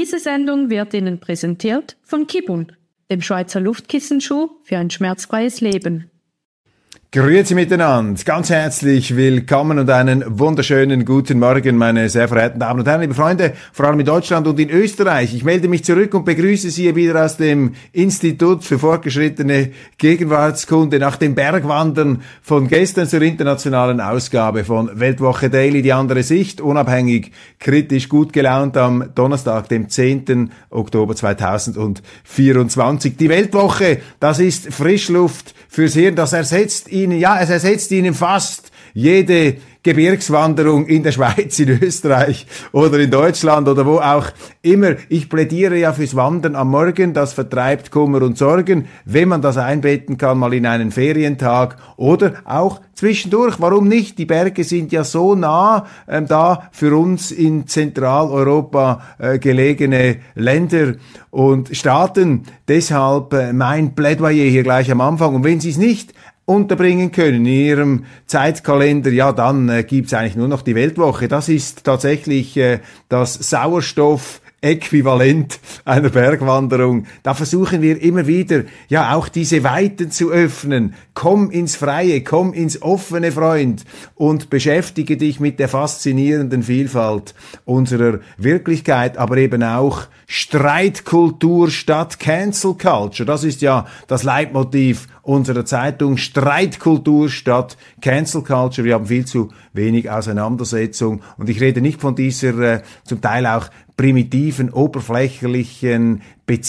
Diese Sendung wird Ihnen präsentiert von Kibun, dem Schweizer Luftkissenschuh für ein schmerzfreies Leben. Grüezi miteinander, ganz herzlich willkommen und einen wunderschönen guten Morgen, meine sehr verehrten Damen und Herren, liebe Freunde, vor allem in Deutschland und in Österreich. Ich melde mich zurück und begrüße Sie wieder aus dem Institut für fortgeschrittene Gegenwartskunde nach dem Bergwandern von gestern zur internationalen Ausgabe von Weltwoche Daily, die andere Sicht, unabhängig, kritisch, gut gelaunt am Donnerstag, dem 10. Oktober 2024. Die Weltwoche, das ist Frischluft fürs Hirn, das ersetzt Ihnen fast jede Gebirgswanderung in der Schweiz, in Österreich oder in Deutschland oder wo auch immer. Ich plädiere ja fürs Wandern am Morgen, das vertreibt Kummer und Sorgen, wenn man das einbetten kann, mal in einen Ferientag oder auch zwischendurch. Warum nicht? Die Berge sind ja so nah da für uns in Zentraleuropa gelegene Länder und Staaten. Deshalb mein Plädoyer hier gleich am Anfang. Und wenn Sie es nicht unterbringen können in Ihrem Zeitkalender, ja, dann gibt's eigentlich nur noch die Weltwoche. Das ist tatsächlich das Sauerstoff-Äquivalent einer Bergwanderung. Da versuchen wir immer wieder, ja, auch diese Weiten zu öffnen. Komm ins Freie, komm ins Offene, Freund, und beschäftige dich mit der faszinierenden Vielfalt unserer Wirklichkeit, aber eben auch Streitkultur statt Cancel Culture. Das ist ja das Leitmotiv unserer Zeitung. Streitkultur statt Cancel Culture. Wir haben viel zu wenig Auseinandersetzung. Und ich rede nicht von dieser zum Teil auch primitiven, oberflächlichen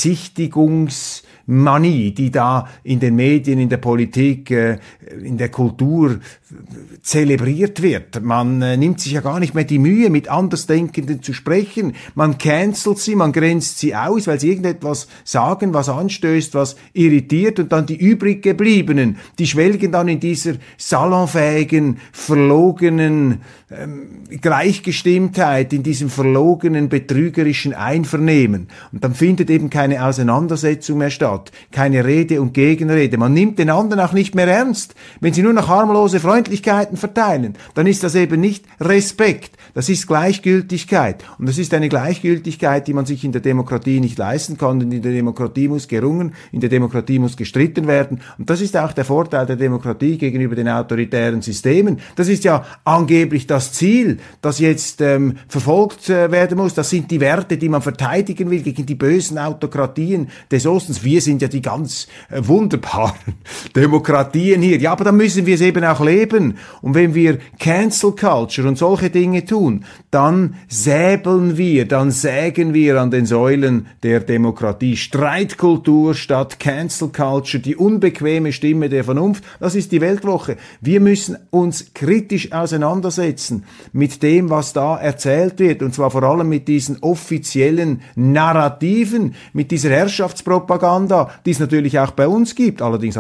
Bezichtigungsmanie, die da in den Medien, in der Politik, in der Kultur zelebriert wird. Man nimmt sich ja gar nicht mehr die Mühe, mit Andersdenkenden zu sprechen. Man cancelt sie, man grenzt sie aus, weil sie irgendetwas sagen, was anstößt, was irritiert, und dann die übrig gebliebenen, die schwelgen dann in dieser salonfähigen, verlogenen Gleichgestimmtheit, in diesem verlogenen, betrügerischen Einvernehmen. Und dann findet eben keine Auseinandersetzung mehr statt, keine Rede und Gegenrede. Man nimmt den anderen auch nicht mehr ernst. Wenn sie nur noch harmlose Freundlichkeiten verteilen, dann ist das eben nicht Respekt, das ist Gleichgültigkeit. Und das ist eine Gleichgültigkeit, die man sich in der Demokratie nicht leisten kann. Und in der Demokratie muss gerungen, in der Demokratie muss gestritten werden. Und das ist auch der Vorteil der Demokratie gegenüber den autoritären Systemen. Das ist ja angeblich das Ziel, das jetzt verfolgt werden muss. Das sind die Werte, die man verteidigen will gegen die bösen Autokratien des Ostens. Wir sind ja die ganz wunderbaren Demokratien hier. Ja, aber dann müssen wir es eben auch leben. Und wenn wir Cancel Culture und solche Dinge tun, dann sägen wir an den Säulen der Demokratie. Streitkultur statt Cancel Culture, die unbequeme Stimme der Vernunft, das ist die Weltwoche. Wir müssen uns kritisch auseinandersetzen mit dem, was da erzählt wird, und zwar vor allem mit diesen offiziellen Narrativen, mit dieser Herrschaftspropaganda, die es natürlich auch bei uns gibt. Allerdings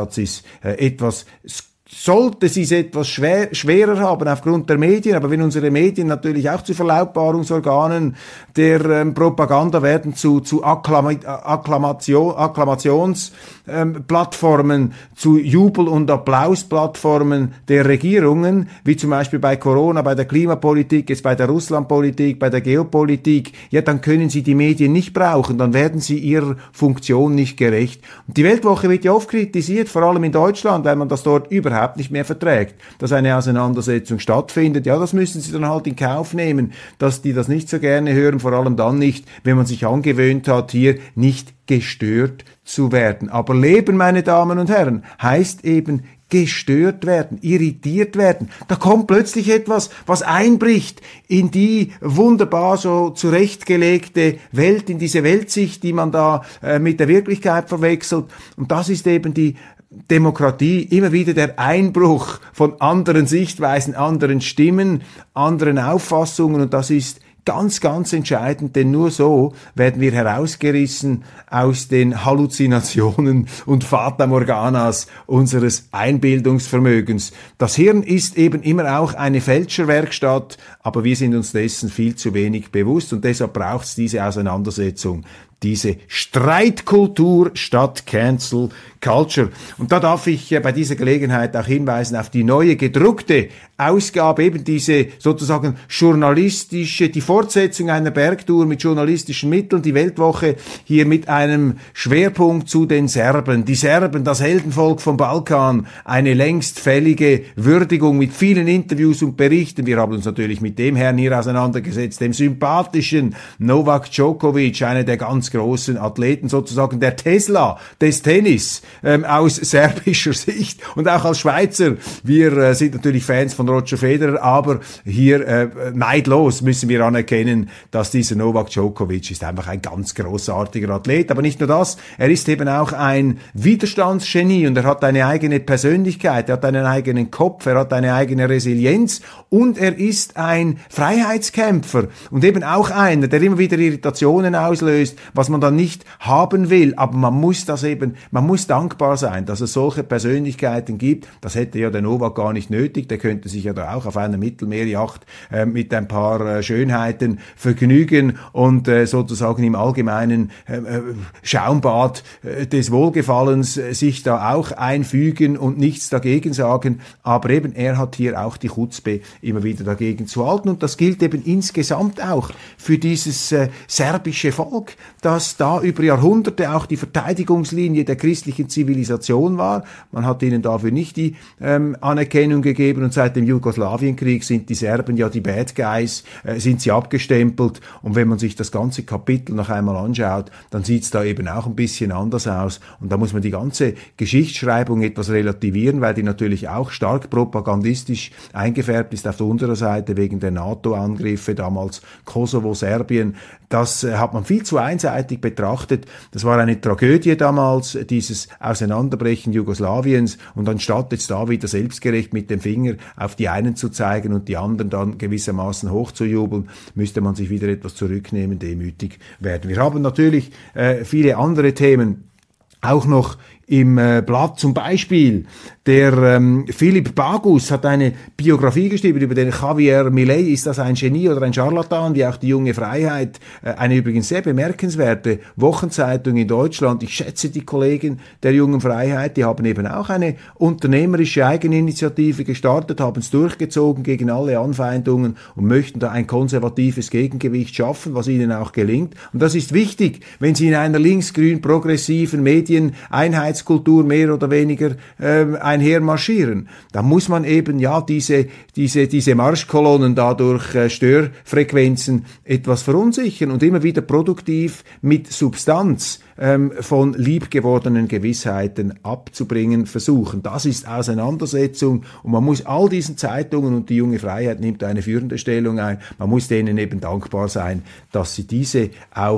sollte sie es etwas schwerer haben aufgrund der Medien, aber wenn unsere Medien natürlich auch zu Verlautbarungsorganen der Propaganda werden, zu Akklamationsplattformen, zu Jubel- und Applausplattformen der Regierungen, wie zum Beispiel bei Corona, bei der Klimapolitik, jetzt bei der Russlandpolitik, bei der Geopolitik, ja, dann können sie die Medien nicht brauchen, dann werden sie ihrer Funktion nicht gerecht. Und die Weltwoche wird ja oft kritisiert, vor allem in Deutschland, weil man das dort überhaupt nicht mehr verträgt, dass eine Auseinandersetzung stattfindet. Ja, das müssen sie dann halt in Kauf nehmen, dass die das nicht so gerne hören, vor allem dann nicht, wenn man sich angewöhnt hat, hier nicht gestört zu werden. Aber Leben, meine Damen und Herren, heißt eben gestört werden, irritiert werden. Da kommt plötzlich etwas, was einbricht in die wunderbar so zurechtgelegte Welt, in diese Weltsicht, die man da mit der Wirklichkeit verwechselt. Und das ist eben die Demokratie, immer wieder der Einbruch von anderen Sichtweisen, anderen Stimmen, anderen Auffassungen, und das ist ganz, ganz entscheidend, denn nur so werden wir herausgerissen aus den Halluzinationen und Fata Morganas unseres Einbildungsvermögens. Das Hirn ist eben immer auch eine Fälscherwerkstatt, aber wir sind uns dessen viel zu wenig bewusst, und deshalb braucht es diese Auseinandersetzung. diese Streitkultur statt Cancel Culture. Und da darf ich bei dieser Gelegenheit auch hinweisen auf die neue gedruckte Ausgabe, eben diese sozusagen journalistische, die Fortsetzung einer Bergtour mit journalistischen Mitteln, die Weltwoche hier mit einem Schwerpunkt zu den Serben. Die Serben, das Heldenvolk vom Balkan, eine längst fällige Würdigung mit vielen Interviews und Berichten. Wir haben uns natürlich mit dem Herrn hier auseinandergesetzt, dem sympathischen Novak Djokovic, einer der ganz großen Athleten, sozusagen der Tesla des Tennis, aus serbischer Sicht und auch als Schweizer. Wir sind natürlich Fans von Roger Federer, aber hier neidlos müssen wir anerkennen, dass dieser Novak Djokovic ist einfach ein ganz großartiger Athlet. Aber nicht nur das, er ist eben auch ein Widerstandsgenie und er hat eine eigene Persönlichkeit, er hat einen eigenen Kopf, er hat eine eigene Resilienz und er ist ein Freiheitskämpfer und eben auch einer, der immer wieder Irritationen auslöst, was man dann nicht haben will. Aber man muss dankbar sein, dass es solche Persönlichkeiten gibt. Das hätte ja der Novak gar nicht nötig, der könnte sich ja da auch auf einer Mittelmeerjacht mit ein paar Schönheiten vergnügen und sozusagen im allgemeinen Schaumbad des Wohlgefallens sich da auch einfügen und nichts dagegen sagen. Aber eben, er hat hier auch die Chutzpe, immer wieder dagegen zu halten. Und das gilt eben insgesamt auch für dieses serbische Volk, das da über Jahrhunderte auch die Verteidigungslinie der christlichen Zivilisation war. Man hat ihnen dafür nicht die Anerkennung gegeben und seit dem Jugoslawienkrieg sind die Serben ja die Bad Guys, sind sie abgestempelt und wenn man sich das ganze Kapitel noch einmal anschaut, dann sieht es da eben auch ein bisschen anders aus und da muss man die ganze Geschichtsschreibung etwas relativieren, weil die natürlich auch stark propagandistisch eingefärbt ist auf unserer Seite wegen der NATO-Angriffe, damals Kosovo, Serbien. Das hat man viel zu einseitig betrachtet. Das war eine Tragödie damals, dieses Auseinanderbrechen Jugoslawiens und anstatt jetzt da wieder selbstgerecht mit dem Finger auf die einen zu zeigen und die anderen dann gewissermaßen hochzujubeln, müsste man sich wieder etwas zurücknehmen, demütig werden. Wir haben natürlich viele andere Themen auch noch im Blatt, zum Beispiel der Philipp Bagus hat eine Biografie geschrieben über den Javier Milei. Ist das ein Genie oder ein Scharlatan, wie auch die Junge Freiheit, eine übrigens sehr bemerkenswerte Wochenzeitung in Deutschland. Ich schätze die Kollegen der Jungen Freiheit, die haben eben auch eine unternehmerische Eigeninitiative gestartet, haben es durchgezogen gegen alle Anfeindungen und möchten da ein konservatives Gegengewicht schaffen, was ihnen auch gelingt. Und das ist wichtig, wenn sie in einer linksgrün-progressiven Medieneinheitskultur mehr oder weniger einhermarschieren. Da muss man eben ja diese Marschkolonnen da durch Störfrequenzen etwas verunsichern und immer wieder produktiv mit Substanz von liebgewordenen Gewissheiten abzubringen versuchen. Das ist Auseinandersetzung und man muss all diesen Zeitungen, und die Junge Freiheit nimmt eine führende Stellung ein, man muss denen eben dankbar sein, dass sie diesen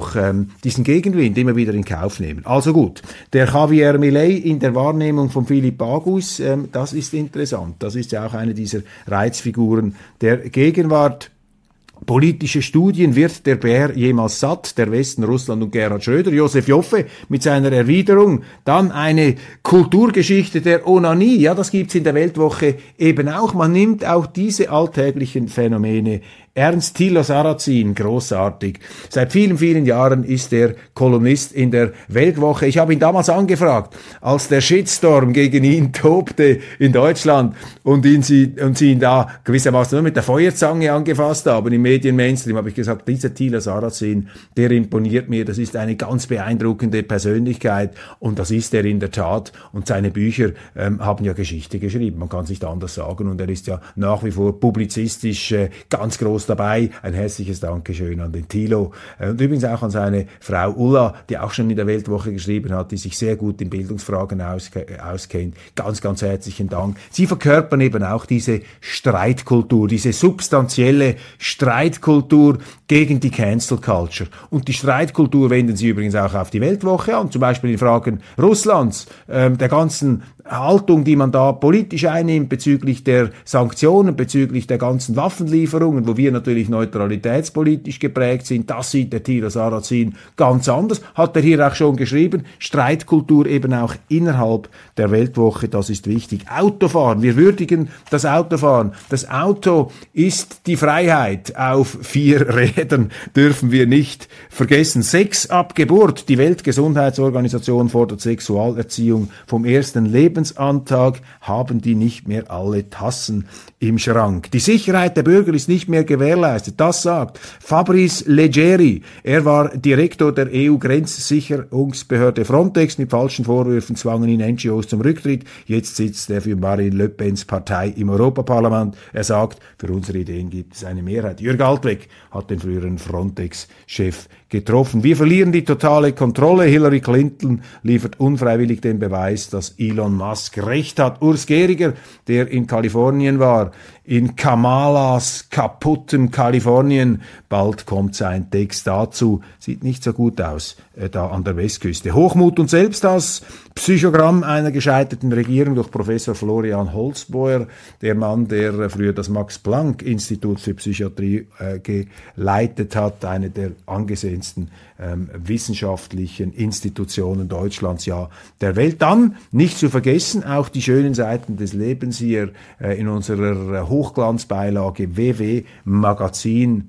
Gegenwind immer wieder in Kauf nehmen. Also gut, der Javier Milei in der Wahrnehmung von Philipp Bagus, das ist interessant. Das ist ja auch eine dieser Reizfiguren der Gegenwart. Politische Studien, wird der Bär jemals satt? Der Westen, Russland und Gerhard Schröder. Josef Joffe mit seiner Erwiderung. Dann eine Kulturgeschichte der Onanie. Ja, das gibt's in der Weltwoche eben auch. Man nimmt auch diese alltäglichen Phänomene Ernst Thilo Sarrazin, großartig. Seit vielen, vielen Jahren ist er Kolumnist in der Weltwoche. Ich habe ihn damals angefragt, als der Shitstorm gegen ihn tobte in Deutschland und sie ihn da gewissermaßen nur mit der Feuerzange angefasst haben im Medien-Mainstream, habe ich gesagt, dieser Thilo Sarrazin, der imponiert mir, das ist eine ganz beeindruckende Persönlichkeit und das ist er in der Tat und seine Bücher haben ja Geschichte geschrieben, man kann es nicht anders sagen und er ist ja nach wie vor publizistisch ganz groß dabei. Ein herzliches Dankeschön an den Thilo und übrigens auch an seine Frau Ulla, die auch schon in der Weltwoche geschrieben hat, die sich sehr gut in Bildungsfragen auskennt. Ganz, ganz herzlichen Dank. Sie verkörpern eben auch diese Streitkultur, diese substanzielle Streitkultur gegen die Cancel Culture. Und die Streitkultur wenden sie übrigens auch auf die Weltwoche an, zum Beispiel in Fragen Russlands, der ganzen Haltung, die man da politisch einnimmt bezüglich der Sanktionen, bezüglich der ganzen Waffenlieferungen, wo wir natürlich neutralitätspolitisch geprägt sind, das sieht der Thilo Sarrazin ganz anders. Hat er hier auch schon geschrieben, Streitkultur eben auch innerhalb der Weltwoche, das ist wichtig. Autofahren, wir würdigen das Autofahren. Das Auto ist die Freiheit auf 4 Rädern, dürfen wir nicht vergessen. Sex ab Geburt, die Weltgesundheitsorganisation fordert Sexualerziehung vom ersten Lebensantrag, haben die nicht mehr alle Tassen im Schrank. Die Sicherheit der Bürger ist nicht mehr gewährleistet. Das sagt Fabrice Leggeri. Er war Direktor der EU-Grenzsicherungsbehörde Frontex. Mit falschen Vorwürfen zwangen ihn NGOs zum Rücktritt. Jetzt sitzt er für Marine Le Pens Partei im Europaparlament. Er sagt, für unsere Ideen gibt es eine Mehrheit. Jürg Altweg hat den früheren Frontex-Chef getroffen. Wir verlieren die totale Kontrolle. Hillary Clinton liefert unfreiwillig den Beweis, dass Elon Musk recht hat. Urs Gehriger, der in Kalifornien war, in Kamalas kaputtem Kalifornien. Bald kommt sein Text dazu. Sieht nicht so gut aus, da an der Westküste. Hochmut und Selbsthass. Psychogramm einer gescheiterten Regierung durch Professor Florian Holzbauer, der Mann, der früher das Max-Planck-Institut für Psychiatrie geleitet hat, eine der angesehensten wissenschaftlichen Institutionen Deutschlands, ja der Welt. Dann, nicht zu vergessen, auch die schönen Seiten des Lebens hier in unserer Hochglanzbeilage WW Magazin.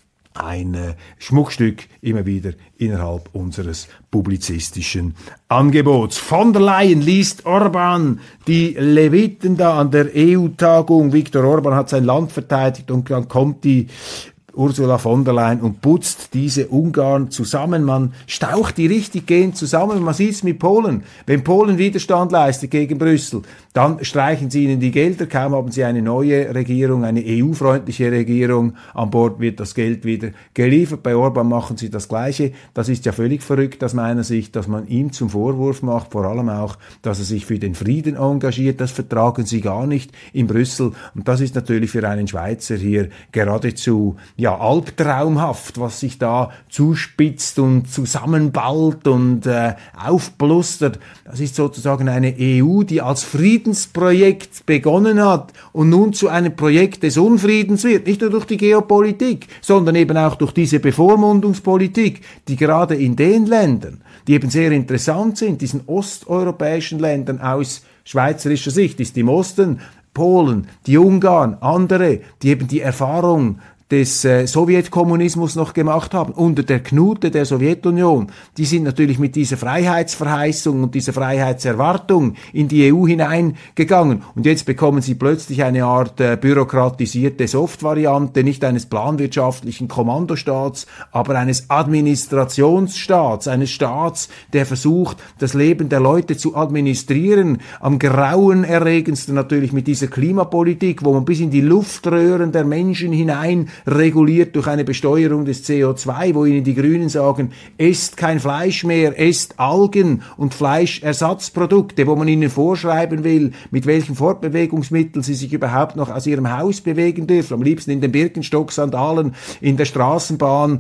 Ein Schmuckstück immer wieder innerhalb unseres publizistischen Angebots. Von der Leyen liest Orban die Leviten da an der EU-Tagung. Viktor Orban hat sein Land verteidigt und dann kommt die Ursula von der Leyen und putzt diese Ungarn zusammen. Man staucht die richtig gehend zusammen. Man sieht es mit Polen. Wenn Polen Widerstand leistet gegen Brüssel, dann streichen sie ihnen die Gelder. Kaum haben sie eine neue Regierung, eine EU-freundliche Regierung an Bord, wird das Geld wieder geliefert. Bei Orban machen sie das Gleiche. Das ist ja völlig verrückt aus meiner Sicht, dass man ihm zum Vorwurf macht, vor allem auch, dass er sich für den Frieden engagiert. Das vertragen sie gar nicht in Brüssel. Und das ist natürlich für einen Schweizer hier geradezu albtraumhaft, was sich da zuspitzt und zusammenballt und aufblustert. Das ist sozusagen eine EU, die als Friedensprojekt begonnen hat und nun zu einem Projekt des Unfriedens wird. Nicht nur durch die Geopolitik, sondern eben auch durch diese Bevormundungspolitik, die gerade in den Ländern, die eben sehr interessant sind, diesen osteuropäischen Ländern aus schweizerischer Sicht, ist im Osten Polen, die Ungarn, andere, die eben die Erfahrung des Sowjetkommunismus noch gemacht haben, unter der Knute der Sowjetunion, die sind natürlich mit dieser Freiheitsverheißung und dieser Freiheitserwartung in die EU hineingegangen. Und jetzt bekommen sie plötzlich eine Art bürokratisierte Softvariante, nicht eines planwirtschaftlichen Kommandostaats, aber eines Administrationsstaats, eines Staats, der versucht, das Leben der Leute zu administrieren. Am grauenerregendsten natürlich mit dieser Klimapolitik, wo man bis in die Luftröhren der Menschen hinein reguliert durch eine Besteuerung des CO2, wo ihnen die Grünen sagen, esst kein Fleisch mehr, esst Algen und Fleischersatzprodukte, wo man ihnen vorschreiben will, mit welchen Fortbewegungsmitteln sie sich überhaupt noch aus ihrem Haus bewegen dürfen. Am liebsten in den Birkenstock-Sandalen, in der Straßenbahn,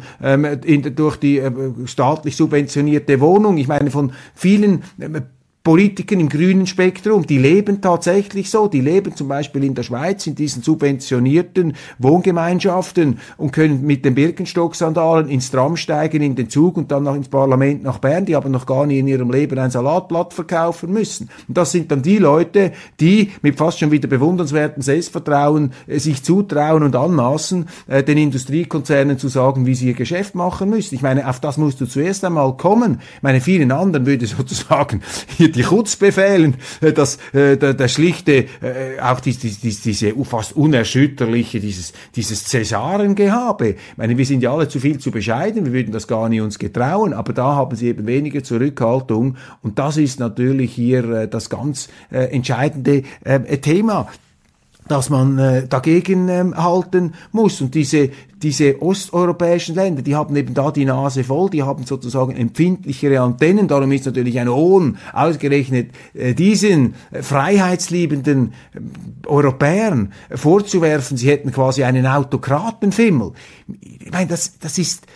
durch die staatlich subventionierte Wohnung. Ich meine, von vielen Politikern im grünen Spektrum, die leben tatsächlich so, die leben zum Beispiel in der Schweiz in diesen subventionierten Wohngemeinschaften und können mit den Birkenstock-Sandalen ins Tram steigen, in den Zug und dann noch ins Parlament nach Bern. Die haben noch gar nie in ihrem Leben ein Salatblatt verkaufen müssen. Und das sind dann die Leute, die mit fast schon wieder bewundernswertem Selbstvertrauen sich zutrauen und anmaßen, den Industriekonzernen zu sagen, wie sie ihr Geschäft machen müssen. Ich meine, auf das musst du zuerst einmal kommen. Ich meine, vielen anderen würde sozusagen hier die Chutz befehlen, der schlichte, auch diese fast unerschütterliche, dieses Cäsarengehabe. Ich meine, wir sind ja alle zu viel zu bescheiden, wir würden das gar nie uns getrauen, aber da haben sie eben weniger Zurückhaltung und das ist natürlich hier das ganz entscheidende Thema, dass man dagegen halten muss. Und diese osteuropäischen Länder, die haben eben da die Nase voll, die haben sozusagen empfindlichere Antennen. Darum ist natürlich ein Hohn, ausgerechnet diesen freiheitsliebenden Europäern vorzuwerfen, sie hätten quasi einen Autokratenfimmel. Ich meine, das ist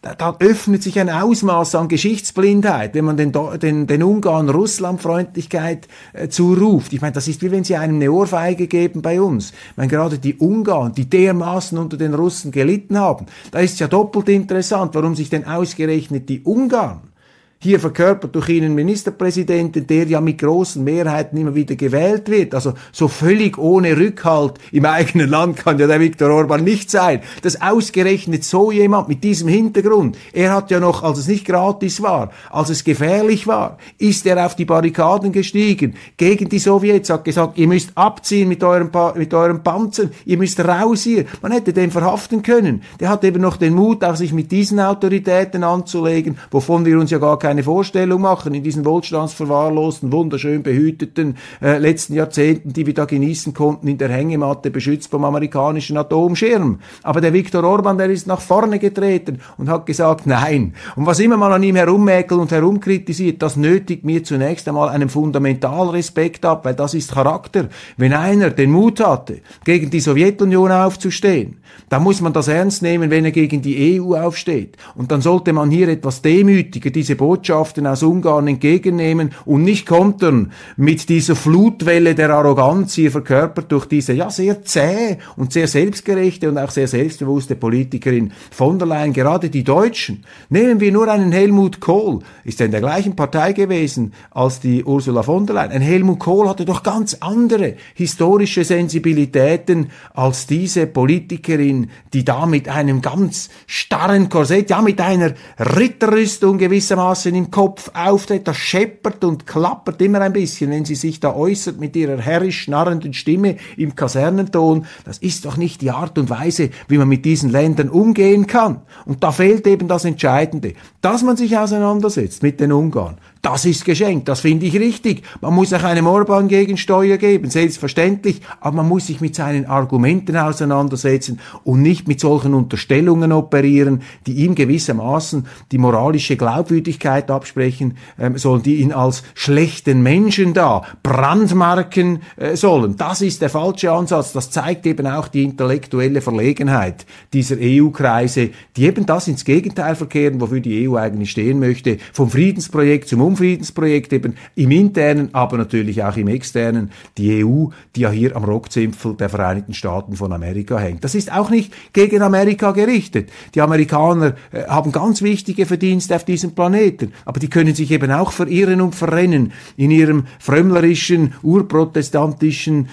da öffnet sich ein Ausmaß an Geschichtsblindheit, wenn man den Ungarn Russlandfreundlichkeit zuruft. Ich meine, das ist wie wenn sie einem eine Ohrfeige geben bei uns. Ich meine, gerade die Ungarn, die dermaßen unter den Russen gelitten haben, da ist es ja doppelt interessant, warum sich denn ausgerechnet die Ungarn, hier verkörpert durch Ihnen Ministerpräsidenten, der ja mit großen Mehrheiten immer wieder gewählt wird. Also so völlig ohne Rückhalt im eigenen Land kann ja der Viktor Orban nicht sein. Dass ausgerechnet so jemand mit diesem Hintergrund, er hat ja noch, als es nicht gratis war, als es gefährlich war, ist er auf die Barrikaden gestiegen gegen die Sowjets, hat gesagt, ihr müsst abziehen mit euren Panzern, ihr müsst raus hier. Man hätte den verhaften können. Der hat eben noch den Mut, auch sich mit diesen Autoritäten anzulegen, wovon wir uns ja gar keine Vorstellung machen, in diesen wohlstandsverwahrlosten, wunderschön behüteten letzten Jahrzehnten, die wir da genießen konnten, in der Hängematte, beschützt vom amerikanischen Atomschirm. Aber der Viktor Orban, der ist nach vorne getreten und hat gesagt, nein. Und was immer man an ihm herummäkelt und herumkritisiert, das nötigt mir zunächst einmal einen Fundamentalrespekt ab, weil das ist Charakter. Wenn einer den Mut hatte, gegen die Sowjetunion aufzustehen, dann muss man das ernst nehmen, wenn er gegen die EU aufsteht. Und dann sollte man hier etwas demütiger diese Botschaften aus Ungarn entgegennehmen und nicht kontern mit dieser Flutwelle der Arroganz, hier verkörpert durch diese ja sehr zähe und sehr selbstgerechte und auch sehr selbstbewusste Politikerin von der Leyen. Gerade die Deutschen, nehmen wir nur einen Helmut Kohl, ist er in der gleichen Partei gewesen als die Ursula von der Leyen. Ein Helmut Kohl hatte doch ganz andere historische Sensibilitäten als diese Politikerin, die da mit einem ganz starren Korsett, ja mit einer Ritterrüstung gewissermaßen im Kopf auftritt, das scheppert und klappert immer ein bisschen, wenn sie sich da äußert mit ihrer herrisch schnarrenden Stimme im Kasernenton. Das ist doch nicht die Art und Weise, wie man mit diesen Ländern umgehen kann. Und da fehlt eben das Entscheidende, dass man sich auseinandersetzt mit den Ungarn. Das ist geschenkt, das finde ich richtig. Man muss auch einem Orban Gegensteuer geben, selbstverständlich, aber man muss sich mit seinen Argumenten auseinandersetzen und nicht mit solchen Unterstellungen operieren, die ihm gewissermaßen die moralische Glaubwürdigkeit absprechen sollen, die ihn als schlechten Menschen da brandmarken sollen. Das ist der falsche Ansatz. Das zeigt eben auch die intellektuelle Verlegenheit dieser EU-Kreise, die eben das ins Gegenteil verkehren, wofür die EU eigentlich stehen möchte, vom Friedensprojekt zum Friedensprojekt eben im internen, aber natürlich auch im externen, die EU, die ja hier am Rockzipfel der Vereinigten Staaten von Amerika hängt. Das ist auch nicht gegen Amerika gerichtet. Die Amerikaner haben ganz wichtige Verdienste auf diesem Planeten, aber die können sich eben auch verirren und verrennen in ihrem frömmlerischen, urprotestantischen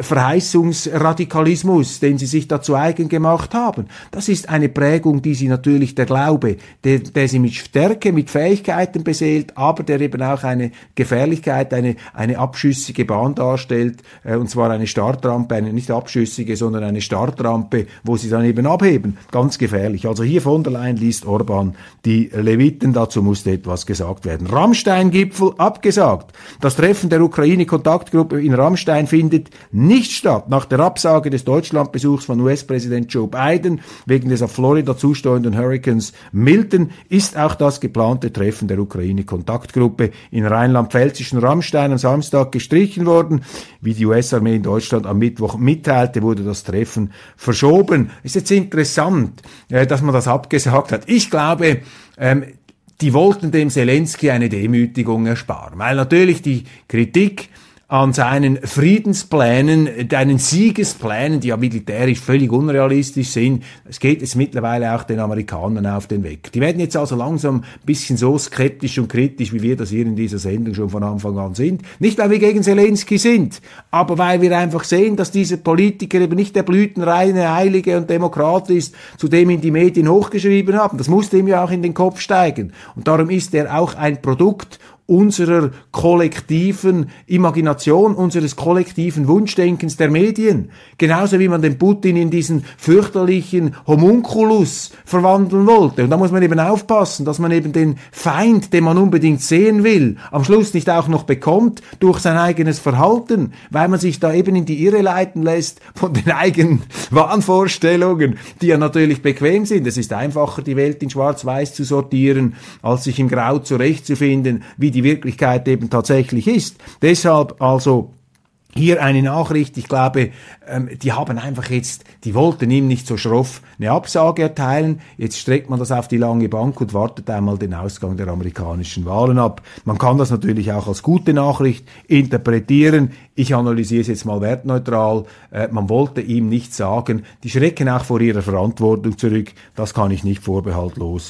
Verheißungsradikalismus, den sie sich da zu eigen gemacht haben. Das ist eine Prägung, die sie natürlich, der Glaube, der sie mit Stärke, mit Fähigkeiten beseelt, aber der eben auch eine Gefährlichkeit, eine abschüssige Bahn darstellt, und zwar eine Startrampe, eine nicht abschüssige, sondern eine Startrampe, wo sie dann eben abheben. Ganz gefährlich. Also hier von der Leyen liest Orban die Leviten, dazu musste etwas gesagt werden. Rammstein-Gipfel abgesagt. Das Treffen der Ukraine-Kontaktgruppe in Rammstein findet nicht statt. Nach der Absage des Deutschlandbesuchs von US-Präsident Joe Biden wegen des auf Florida zusteuernden Hurrikans Milton ist auch das geplante Treffen der Ukraine-Kontaktgruppe in rheinland-pfälzischen Rammstein am Samstag gestrichen worden. Wie die US-Armee in Deutschland am Mittwoch mitteilte, wurde das Treffen verschoben. Ist jetzt interessant, dass man das abgesagt hat. Ich glaube, die wollten dem Zelensky eine Demütigung ersparen, weil natürlich die Kritik an seinen Friedensplänen, deinen Siegesplänen, die ja militärisch völlig unrealistisch sind. Es geht jetzt mittlerweile auch den Amerikanern auf den Weg. Die werden jetzt also langsam ein bisschen so skeptisch und kritisch, wie wir das hier in dieser Sendung schon von Anfang an sind. Nicht, weil wir gegen Zelensky sind, aber weil wir einfach sehen, dass dieser Politiker eben nicht der blütenreine, heilige und Demokrat ist, zu dem ihn die Medien hochgeschrieben haben. Das musste ihm ja auch in den Kopf steigen. Und darum ist er auch ein Produkt unserer kollektiven Imagination, unseres kollektiven Wunschdenkens der Medien. Genauso wie man den Putin in diesen fürchterlichen Homunculus verwandeln wollte. Und da muss man eben aufpassen, dass man eben den Feind, den man unbedingt sehen will, am Schluss nicht auch noch bekommt durch sein eigenes Verhalten, weil man sich da eben in die Irre leiten lässt von den eigenen Wahnvorstellungen, die ja natürlich bequem sind. Es ist einfacher, die Welt in Schwarz-Weiß zu sortieren, als sich im Grau zurechtzufinden, wie die Wirklichkeit eben tatsächlich ist. Deshalb also Hier eine Nachricht, ich glaube, die haben einfach jetzt, die wollten ihm nicht so schroff eine Absage erteilen. Jetzt streckt man das auf die lange Bank und wartet einmal den Ausgang der amerikanischen Wahlen ab. Man kann das natürlich auch als gute Nachricht interpretieren. Ich analysiere es jetzt mal wertneutral. Man wollte ihm nicht sagen, die schrecken auch vor ihrer Verantwortung zurück. Das kann ich nicht vorbehaltlos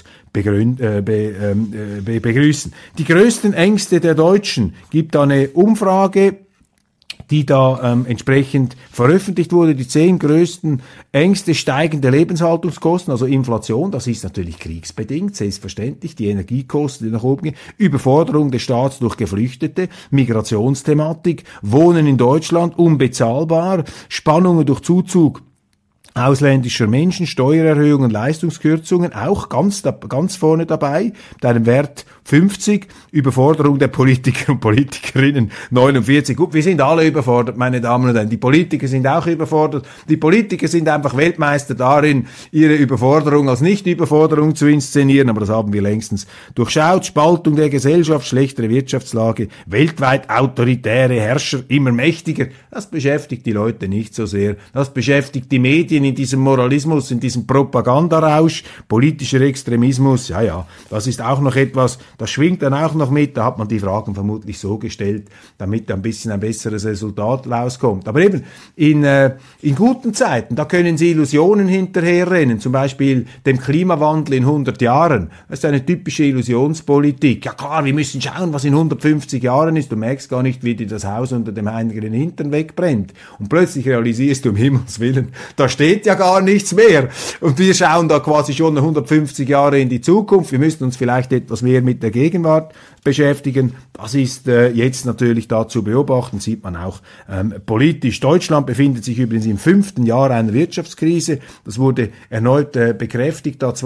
begrüßen. Die größten Ängste der Deutschen, gibt da eine Umfrage, die da entsprechend veröffentlicht wurde, die 10 größten Ängste: steigende Lebenshaltungskosten, also Inflation, das ist natürlich kriegsbedingt, selbstverständlich, die Energiekosten, die nach oben gehen, Überforderung des Staats durch Geflüchtete, Migrationsthematik, Wohnen in Deutschland unbezahlbar, Spannungen durch Zuzug ausländischer Menschen, Steuererhöhungen, Leistungskürzungen, auch ganz vorne dabei, mit einem Wert 50, Überforderung der Politiker und Politikerinnen 49. Gut, wir sind alle überfordert, meine Damen und Herren. Die Politiker sind auch überfordert. Die Politiker sind einfach Weltmeister darin, ihre Überforderung als Nicht-Überforderung zu inszenieren, aber das haben wir längstens durchschaut. Spaltung der Gesellschaft, schlechtere Wirtschaftslage, weltweit autoritäre Herrscher, immer mächtiger. Das beschäftigt die Leute nicht so sehr. Das beschäftigt die Medien in diesem Moralismus, in diesem Propagandarausch, politischer Extremismus. Ja, das ist auch noch etwas, das schwingt dann auch noch mit. Da hat man die Fragen vermutlich so gestellt, damit ein bisschen ein besseres Resultat rauskommt. Aber eben in guten Zeiten, da können Sie Illusionen hinterherrennen, zum Beispiel dem Klimawandel in 100 Jahren. Das ist eine typische Illusionspolitik. Ja klar, wir müssen schauen, was in 150 Jahren ist. Du merkst gar nicht, wie dir das Haus unter dem eigenen Hintern wegbrennt. Und plötzlich realisierst du, um Himmels Willen, da steht ja gar nichts mehr. Und wir schauen da quasi schon 150 Jahre in die Zukunft. Wir müssen uns vielleicht etwas mehr mit der Gegenwart beschäftigen. Das ist jetzt natürlich da zu beobachten, sieht man auch politisch. Deutschland befindet sich übrigens im 5. Jahr einer Wirtschaftskrise. Das wurde erneut bekräftigt. Da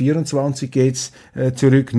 2024 geht's zurück,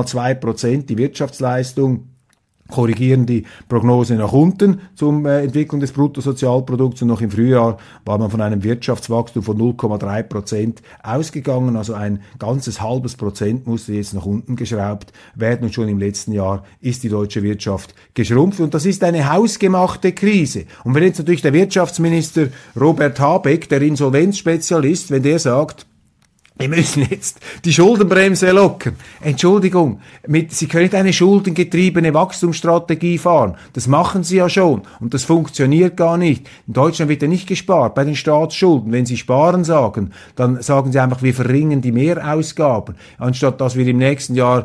0,2% die Wirtschaftsleistung. Korrigieren die Prognose nach unten zum Entwicklung des Bruttosozialprodukts, und noch im Frühjahr war man von einem Wirtschaftswachstum von 0,3% ausgegangen, also ein ganzes halbes Prozent musste jetzt nach unten geschraubt werden, und schon im letzten Jahr ist die deutsche Wirtschaft geschrumpft, und das ist eine hausgemachte Krise. Und wenn jetzt natürlich der Wirtschaftsminister Robert Habeck, der Insolvenzspezialist, wenn der sagt, wir müssen jetzt die Schuldenbremse lockern. Entschuldigung, Sie können nicht eine schuldengetriebene Wachstumsstrategie fahren. Das machen Sie ja schon. Und das funktioniert gar nicht. In Deutschland wird ja nicht gespart bei den Staatsschulden. Wenn Sie sparen sagen, dann sagen Sie einfach, wir verringern die Mehrausgaben. Anstatt dass wir im nächsten Jahr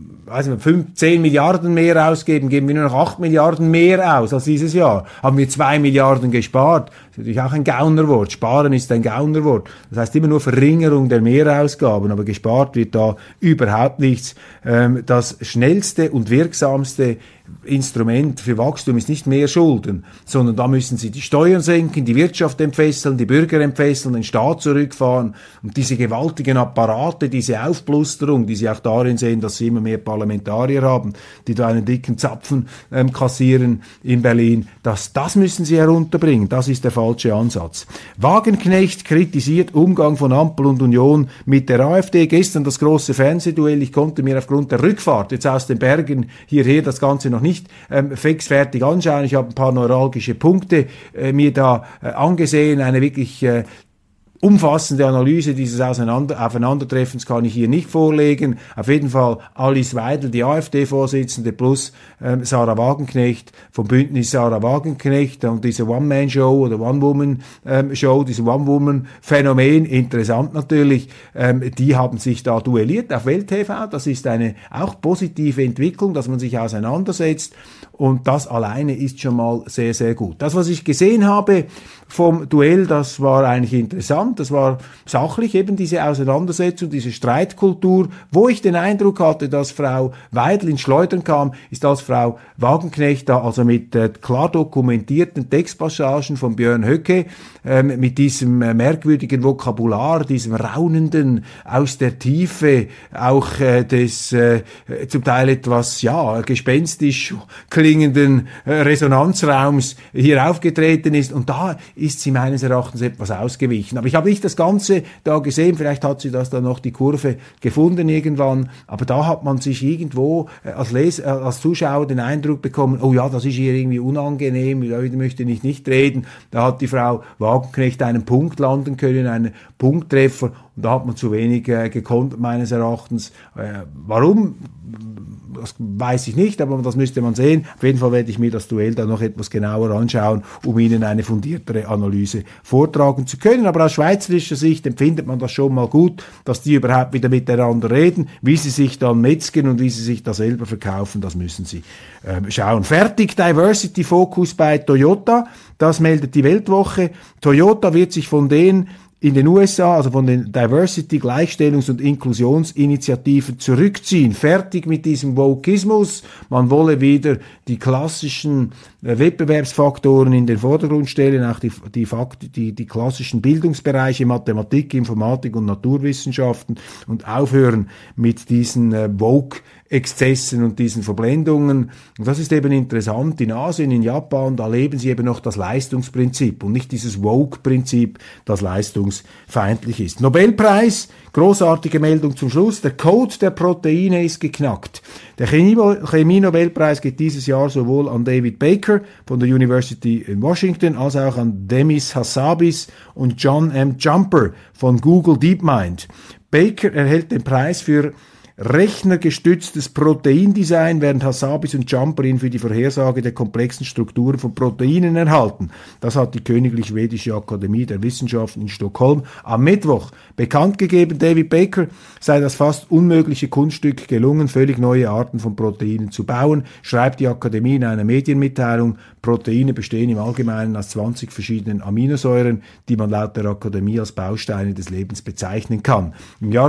10 Milliarden mehr ausgeben, geben wir nur noch 8 Milliarden mehr aus als dieses Jahr. Haben wir 2 Milliarden gespart. Das ist natürlich auch ein Gaunerwort. Sparen ist ein Gaunerwort. Das heißt immer nur Verringerung der Mehrausgaben, aber gespart wird da überhaupt nichts. Das schnellste und wirksamste Instrument für Wachstum ist nicht mehr Schulden, sondern da müssen Sie die Steuern senken, die Wirtschaft entfesseln, die Bürger entfesseln, den Staat zurückfahren, und diese gewaltigen Apparate, diese Aufblusterung, die Sie auch darin sehen, dass Sie immer mehr Parlamentarier haben, die da einen dicken Zapfen kassieren in Berlin, das müssen Sie herunterbringen. Das ist der falsche Ansatz. Wagenknecht kritisiert Umgang von Ampel und Union mit der AfD. Gestern das große Fernsehduell. Ich konnte mir aufgrund der Rückfahrt jetzt aus den Bergen hierher das Ganze noch nicht fixfertig anschauen. Ich habe ein paar neuralgische Punkte mir da angesehen. Eine wirklich umfassende Analyse dieses Aufeinandertreffens kann ich hier nicht vorlegen. Auf jeden Fall Alice Weidel, die AfD-Vorsitzende, plus Sarah Wagenknecht vom Bündnis Sarah Wagenknecht, und diese One-Man-Show oder One-Woman-Show, dieses One-Woman-Phänomen, interessant natürlich, die haben sich da duelliert auf Welt TV. Das ist eine auch positive Entwicklung, dass man sich auseinandersetzt, und das alleine ist schon mal sehr, sehr gut. Das, was ich gesehen habe vom Duell, das war eigentlich interessant, das war sachlich, eben diese Auseinandersetzung, diese Streitkultur. Wo ich den Eindruck hatte, dass Frau Weidel ins Schleudern kam, ist, als Frau Wagenknecht da also mit klar dokumentierten Textpassagen von Björn Höcke, mit diesem merkwürdigen Vokabular, diesem raunenden, aus der Tiefe auch des zum Teil etwas gespenstisch klingenden Resonanzraums hier aufgetreten ist, und da ist sie meines Erachtens etwas ausgewichen. Aber ich habe nicht das Ganze da gesehen, vielleicht hat sie das dann noch die Kurve gefunden irgendwann, aber da hat man sich irgendwo als Zuschauer den Eindruck bekommen, oh ja, das ist ihr irgendwie unangenehm, die Leute möchten nicht reden. Da hat die Frau Wagenknecht einen Punkt landen können, einen Punkttreffer, und da hat man zu wenig gekonnt, meines Erachtens. Warum? Das weiß ich nicht, aber das müsste man sehen. Auf jeden Fall werde ich mir das Duell da noch etwas genauer anschauen, um Ihnen eine fundiertere Analyse vortragen zu können. Aber aus schweizerischer Sicht empfindet man das schon mal gut, dass die überhaupt wieder miteinander reden. Wie sie sich dann metzgen und wie sie sich da selber verkaufen, das müssen Sie schauen. Fertig, Diversity Focus bei Toyota. Das meldet die Weltwoche. Toyota wird sich von den in den USA, also von den Diversity-, Gleichstellungs- und Inklusionsinitiativen zurückziehen. Fertig mit diesem Wokeismus. Man wolle wieder die klassischen Wettbewerbsfaktoren in den Vordergrund stellen, auch die klassischen Bildungsbereiche, Mathematik, Informatik und Naturwissenschaften, und aufhören mit diesen Woke-Exzessen und diesen Verblendungen. Und das ist eben interessant. In Asien, in Japan, da leben sie eben noch das Leistungsprinzip und nicht dieses Woke-Prinzip, das leistungsfeindlich ist. Nobelpreis, großartige Meldung zum Schluss. Der Code der Proteine ist geknackt. Der Chemie-Nobelpreis geht dieses Jahr sowohl an David Baker von der University in Washington als auch an Demis Hassabis und John M. Jumper von Google DeepMind. Baker erhält den Preis für rechnergestütztes Proteindesign, während Hassabis und Jumper ihn für die Vorhersage der komplexen Strukturen von Proteinen erhalten. Das hat die Königlich Schwedische Akademie der Wissenschaften in Stockholm am Mittwoch bekannt gegeben. David Baker sei das fast unmögliche Kunststück gelungen, völlig neue Arten von Proteinen zu bauen, schreibt die Akademie in einer Medienmitteilung. Proteine bestehen im Allgemeinen aus 20 verschiedenen Aminosäuren, die man laut der Akademie als Bausteine des Lebens bezeichnen kann. Im Jahr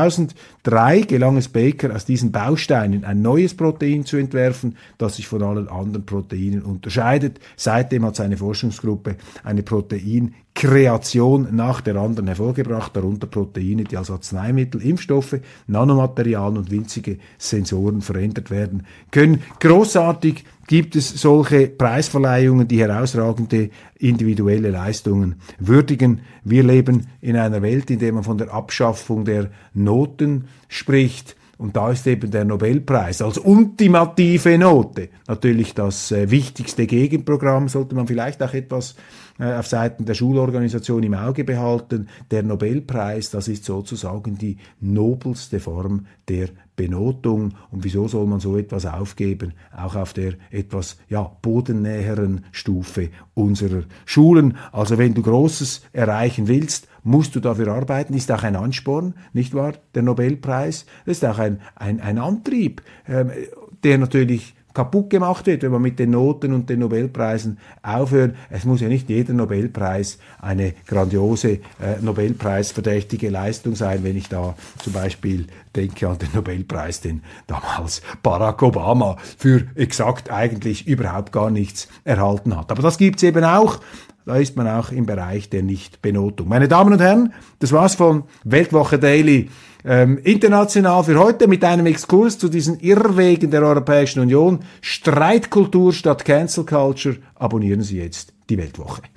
2003 gelang es Baker, aus diesen Bausteinen ein neues Protein zu entwerfen, das sich von allen anderen Proteinen unterscheidet. Seitdem hat seine Forschungsgruppe eine Proteinkreation nach der anderen hervorgebracht, darunter Proteine, die als Arzneimittel, Impfstoffe, Nanomaterialien und winzige Sensoren verändert werden können. Großartig gibt es solche Preisverleihungen, die herausragende individuelle Leistungen würdigen. Wir leben in einer Welt, in der man von der Abschaffung der Noten spricht. Und da ist eben der Nobelpreis als ultimative Note natürlich das wichtigste Gegenprogramm. Sollte man vielleicht auch etwas auf Seiten der Schulorganisation im Auge behalten. Der Nobelpreis, das ist sozusagen die nobelste Form der Benotung. Und wieso soll man so etwas aufgeben? Auch auf der etwas bodennäheren Stufe unserer Schulen. Also wenn du Großes erreichen willst, musst du dafür arbeiten, ist auch ein Ansporn, nicht wahr? Der Nobelpreis, das ist auch ein Antrieb, der natürlich kaputt gemacht wird, wenn man mit den Noten und den Nobelpreisen aufhört. Es muss ja nicht jeder Nobelpreis eine grandiose Nobelpreisverdächtige Leistung sein, wenn ich da zum Beispiel denke an den Nobelpreis, den damals Barack Obama für exakt eigentlich überhaupt gar nichts erhalten hat. Aber das gibt's eben auch. Da ist man auch im Bereich der Nichtbenotung. Meine Damen und Herren, das war's von Weltwoche Daily international für heute mit einem Exkurs zu diesen Irrwegen der Europäischen Union. Streitkultur statt Cancel Culture. Abonnieren Sie jetzt die Weltwoche.